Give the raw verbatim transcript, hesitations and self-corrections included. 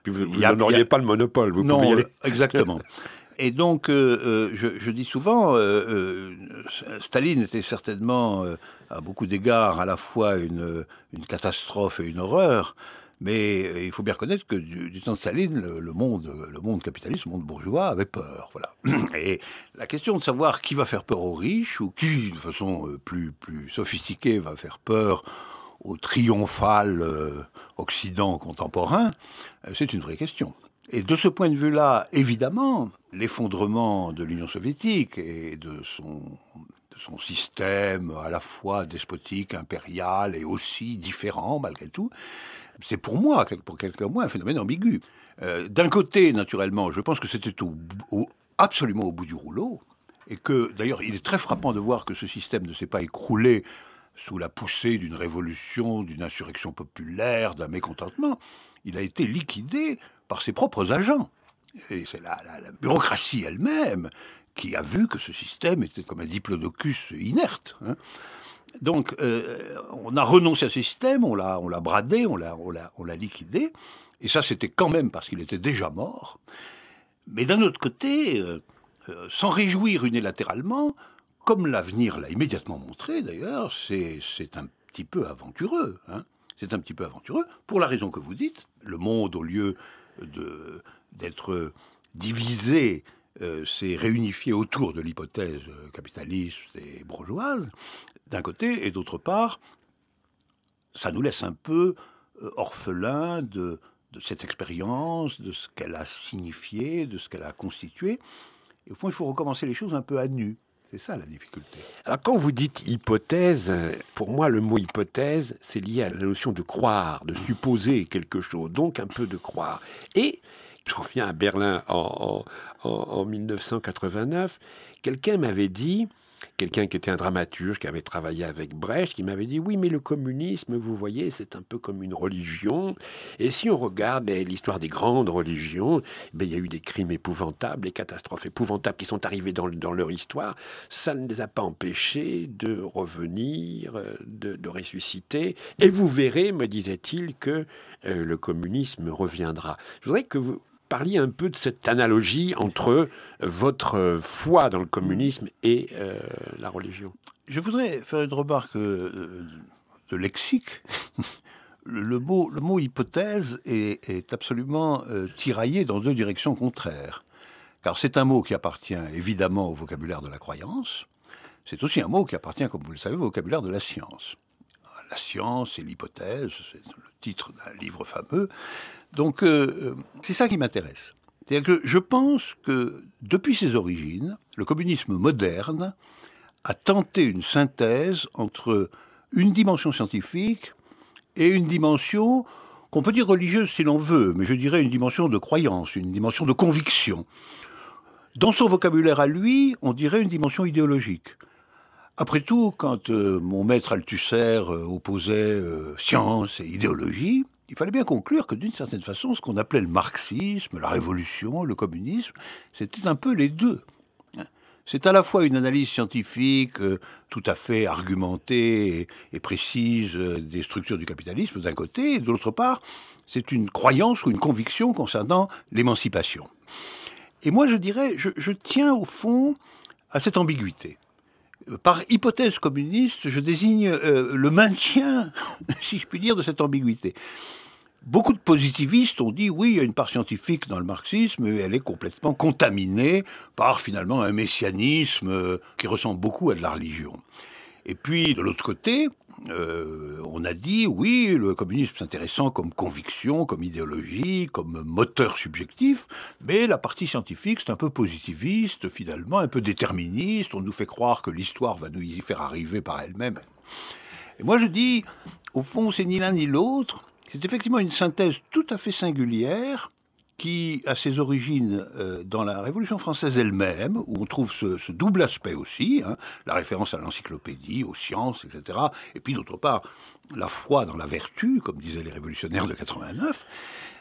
Puis vous, vous n'auriez a... pas le monopole, vous non, pouvez y aller. Exactement. Et donc, euh, je, je dis souvent, euh, euh, Staline était certainement, euh, à beaucoup d'égards, à la fois une, une catastrophe et une horreur, mais euh, il faut bien reconnaître que du, du temps de Staline, le, le, monde, le monde capitaliste, le monde bourgeois avait peur. Voilà. Et la question de savoir qui va faire peur aux riches, ou qui, de façon euh, plus, plus sophistiquée, va faire peur au triomphal euh, Occident contemporain, euh, c'est une vraie question. Et de ce point de vue-là, évidemment, l'effondrement de l'Union soviétique et de son, de son système à la fois despotique, impérial et aussi différent, malgré tout, c'est pour moi, pour quelqu'un moi, un phénomène ambigu. Euh, d'un côté, naturellement, je pense que c'était au, au, absolument au bout du rouleau, et que, d'ailleurs, il est très frappant de voir que ce système ne s'est pas écroulé sous la poussée d'une révolution, d'une insurrection populaire, d'un mécontentement. Il a été liquidé par ses propres agents. Et c'est la, la, la bureaucratie elle-même qui a vu que ce système était comme un diplodocus inerte. Hein. Donc, euh, on a renoncé à ce système, on l'a, on l'a bradé, on l'a, on, l'a, on l'a liquidé. Et ça, c'était quand même parce qu'il était déjà mort. Mais d'un autre côté, euh, euh, s'en réjouir unilatéralement, comme l'avenir l'a immédiatement montré d'ailleurs, c'est, c'est un petit peu aventureux. Hein. C'est un petit peu aventureux, pour la raison que vous dites. Le monde, au lieu de, d'être divisé, euh, s'est réunifié autour de l'hypothèse capitaliste et bourgeoise, d'un côté, et d'autre part, ça nous laisse un peu euh, orphelins de, de cette expérience, de ce qu'elle a signifié, de ce qu'elle a constitué. Et au fond, il faut recommencer les choses un peu à nu. C'est ça la difficulté. Alors quand vous dites hypothèse, pour moi le mot hypothèse, c'est lié à la notion de croire, de supposer quelque chose, donc un peu de croire. Et je reviens à Berlin en, en, en mille neuf cent quatre-vingt-neuf, quelqu'un m'avait dit, quelqu'un qui était un dramaturge, qui avait travaillé avec Brecht, qui m'avait dit, oui, mais le communisme, vous voyez, c'est un peu comme une religion. Et si on regarde l'histoire des grandes religions, ben, il y a eu des crimes épouvantables, des catastrophes épouvantables qui sont arrivées dans, dans leur histoire. Ça ne les a pas empêchés de revenir, de, de ressusciter. Et vous verrez, me disait-il, que euh, le communisme reviendra. Je voudrais que vous parliez un peu de cette analogie entre votre foi dans le communisme et euh, la religion. Je voudrais faire une remarque euh, de lexique. Le mot, le mot hypothèse est, est absolument euh, tiraillé dans deux directions contraires. Car c'est un mot qui appartient évidemment au vocabulaire de la croyance. C'est aussi un mot qui appartient, comme vous le savez, au vocabulaire de la science. La science et l'hypothèse, c'est le titre d'un livre fameux. Donc, euh, c'est ça qui m'intéresse. C'est-à-dire que je pense que, depuis ses origines, le communisme moderne a tenté une synthèse entre une dimension scientifique et une dimension qu'on peut dire religieuse si l'on veut, mais je dirais une dimension de croyance, une dimension de conviction. Dans son vocabulaire à lui, on dirait une dimension idéologique. Après tout, quand euh, mon maître Althusser euh, opposait euh, science et idéologie, il fallait bien conclure que d'une certaine façon, ce qu'on appelait le marxisme, la révolution, le communisme, c'était un peu les deux. C'est à la fois une analyse scientifique euh, tout à fait argumentée et, et précise euh, des structures du capitalisme d'un côté, et de l'autre part, c'est une croyance ou une conviction concernant l'émancipation. Et moi, je dirais, je, je tiens au fond à cette ambiguïté. Par hypothèse communiste, je désigne euh, le maintien, si je puis dire, de cette ambiguïté. Beaucoup de positivistes ont dit, oui, il y a une part scientifique dans le marxisme, mais elle est complètement contaminée par, finalement, un messianisme euh, qui ressemble beaucoup à de la religion. Et puis, de l'autre côté, euh, on a dit, oui, le communisme c'est intéressant comme conviction, comme idéologie, comme moteur subjectif, mais la partie scientifique, c'est un peu positiviste, finalement, un peu déterministe, on nous fait croire que l'histoire va nous y faire arriver par elle-même. Et moi, je dis, au fond, c'est ni l'un ni l'autre. C'est effectivement une synthèse tout à fait singulière qui a ses origines euh, dans la Révolution française elle-même, où on trouve ce, ce double aspect aussi, hein, la référence à l'encyclopédie, aux sciences, et cetera. Et puis d'autre part, la foi dans la vertu, comme disaient les révolutionnaires de quatre-vingt-neuf.